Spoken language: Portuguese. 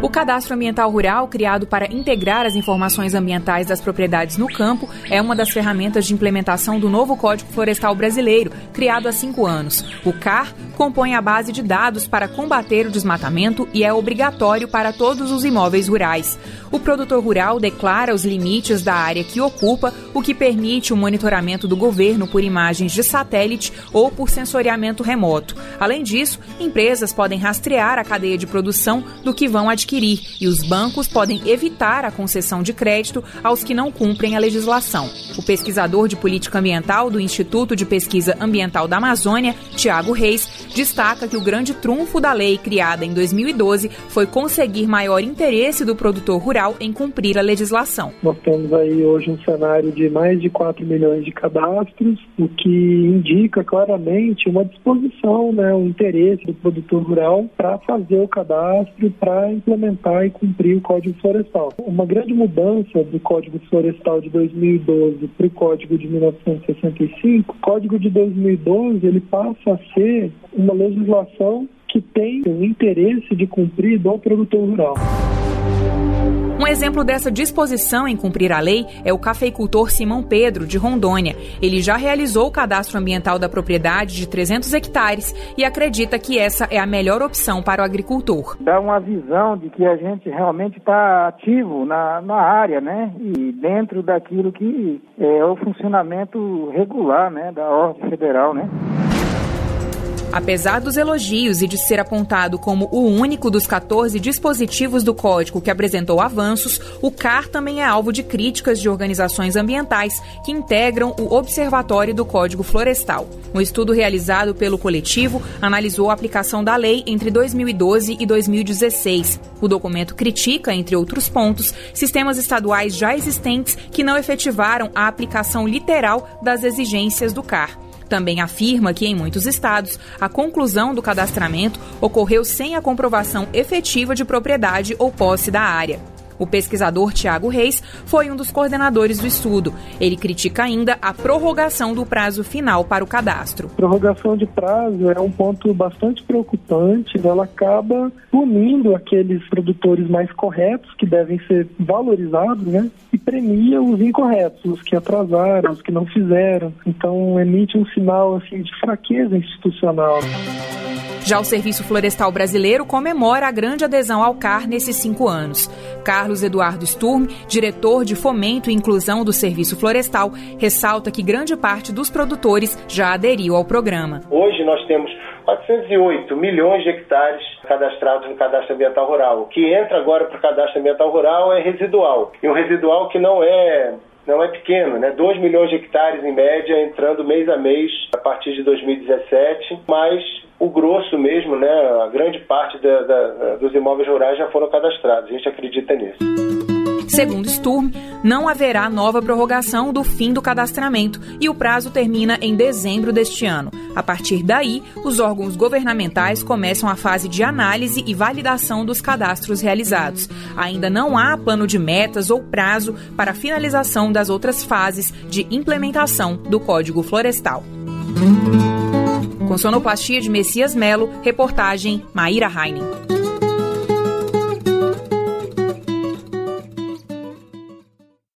O Cadastro Ambiental Rural, criado para integrar as informações ambientais das propriedades no campo, é uma das ferramentas de implementação do novo Código Florestal Brasileiro, criado há 5 anos. O CAR compõe a base de dados para combater o desmatamento e é obrigatório para todos os imóveis rurais. O produtor rural declara os limites da área que ocupa, o que permite o monitoramento do governo por imagens de satélite ou por sensoriamento remoto. Além disso, empresas podem rastrear a cadeia de produção do que vão adquirir e os bancos podem evitar a concessão de crédito aos que não cumprem a legislação. O pesquisador de política ambiental do Instituto de Pesquisa Ambiental da Amazônia, Tiago Reis, destaca que o grande trunfo da lei criada em 2012 foi conseguir maior interesse do produtor rural em cumprir a legislação. Nós temos aí hoje um cenário de mais de 4 milhões de cadastros, o que indica claramente uma disposição, um interesse do produtor rural para fazer o cadastro, para implementar e cumprir o Código Florestal. Uma grande mudança do Código Florestal de 2012 para o Código de 1965, o Código de 2012 ele passa a ser uma legislação que tem o interesse de cumprir do produtor rural. Um exemplo dessa disposição em cumprir a lei é o cafeicultor Simão Pedro, de Rondônia. Ele já realizou o cadastro ambiental da propriedade de 300 hectares e acredita que essa é a melhor opção para o agricultor. Dá uma visão de que a gente realmente está ativo na área, e dentro daquilo que é o funcionamento regular, da ordem federal, Apesar dos elogios e de ser apontado como o único dos 14 dispositivos do Código que apresentou avanços, o CAR também é alvo de críticas de organizações ambientais que integram o Observatório do Código Florestal. Um estudo realizado pelo coletivo analisou a aplicação da lei entre 2012 e 2016. O documento critica, entre outros pontos, sistemas estaduais já existentes que não efetivaram a aplicação literal das exigências do CAR. Também afirma que, em muitos estados, a conclusão do cadastramento ocorreu sem a comprovação efetiva de propriedade ou posse da área. O pesquisador Tiago Reis foi um dos coordenadores do estudo. Ele critica ainda a prorrogação do prazo final para o cadastro. Prorrogação de prazo é um ponto bastante preocupante. Ela acaba punindo aqueles produtores mais corretos, que devem ser valorizados, e premia os incorretos, os que atrasaram, os que não fizeram. Então, emite um sinal de fraqueza institucional. Já o Serviço Florestal Brasileiro comemora a grande adesão ao CAR nesses 5 anos. Carlos Eduardo Sturm, diretor de Fomento e Inclusão do Serviço Florestal, ressalta que grande parte dos produtores já aderiu ao programa. Hoje nós temos 408 milhões de hectares cadastrados no Cadastro Ambiental Rural. O que entra agora para o Cadastro Ambiental Rural é residual. E um residual que não é pequeno, 2 milhões de hectares em média entrando mês a mês a partir de 2017, mas o grosso mesmo, a grande parte dos imóveis rurais já foram cadastrados. A gente acredita nisso. Segundo Sturm, não haverá nova prorrogação do fim do cadastramento e o prazo termina em dezembro deste ano. A partir daí, os órgãos governamentais começam a fase de análise e validação dos cadastros realizados. Ainda não há plano de metas ou prazo para a finalização das outras fases de implementação do Código Florestal. Com sonoplastia de Messias Melo, reportagem Maíra Heinen.